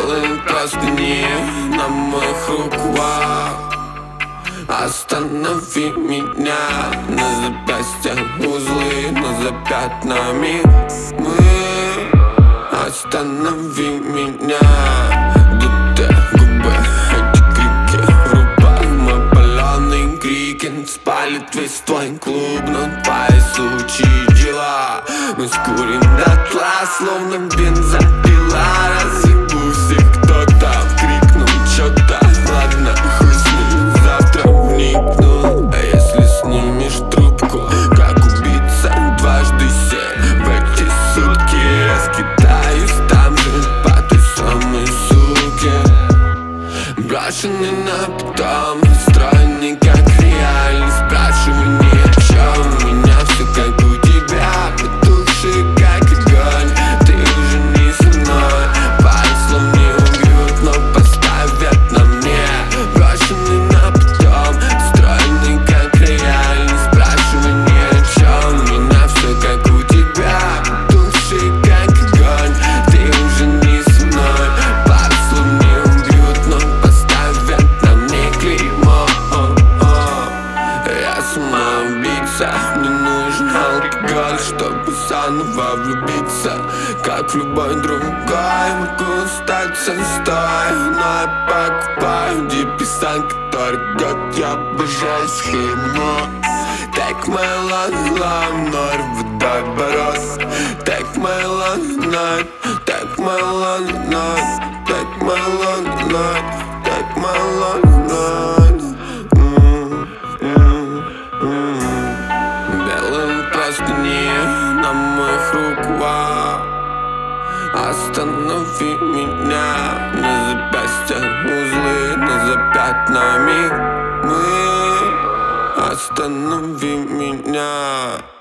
Белые простыни на моих руках. Останови меня, на запястьях узлы, но за пятнами мы. Останови меня, дутые губы, эти крики в руках. Мой паленый крикин спалит весь твой клуб, но твои сучьи дела мы скурим дотла, словно бензопила. Разъебусь, и кто-то крикнул чё-то. Ладно, хуй с ним, завтра вникну. А если снимешь трубку, как убийца, дважды семь в эти сутки я скитаюсь там же по той самой суке. Брошенный на потом, стройный как реальность. Спрашивай ни о чем, у меня все как у тебя, потухший как огонь. Ты уже не со мной, пару слов не убьют, но поставят на мне. Брошенный на потом, стройный как реальность. Спрашивай ни о чем, у меня все как у тебя, потухший как огонь. Ты уже не со мной, пару слов не убьют, но поставят на мне клеймо. Я самоубийца, мне нужен алкоголь, чтобы заново влюбиться, как в любой другой. Могу остаться стой, но я покупаю деписан, который год я обожаю схему. Take my long, long night, водой борос. Take my long night, take my long night, take my long night, take my long night. Белые простыни на моих руках. Останови меня, на запястьях узлы, но за пятнами мы. Останови меня.